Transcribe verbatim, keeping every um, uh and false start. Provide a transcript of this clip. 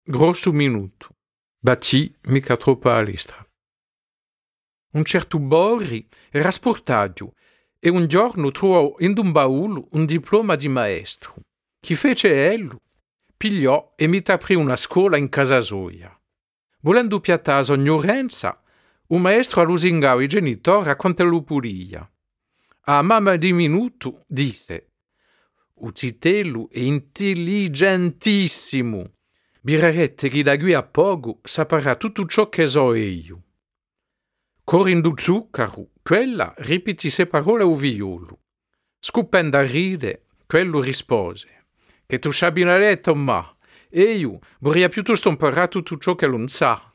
grosso minuto. Batti mica troppa alistra. Un certo Borri era sportato e un giorno trovò in un baule un diploma di maestro. Chi fece ello? Pigliò e mi aprì una scuola in casa sua. Volendo piattare ignoranza, un maestro lusingò i genitori a quanto lo pulia. A mamma di minuto disse: "O citello è intelligentissimo. Birarette che da qui a poco saprà tutto ciò che so io." Correndo zucchero, quella ripetì se parole o violo. Scoppendo a ride, quello rispose: "Che tu sciabi una letto, ma e io vorrei piuttosto imparare tutto ciò che non sa."